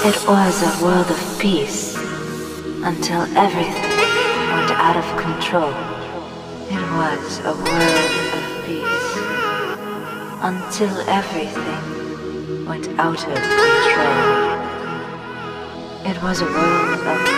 It was a world of peace until everything went out of control. It was a world of peace until everything went out of control. It was a world of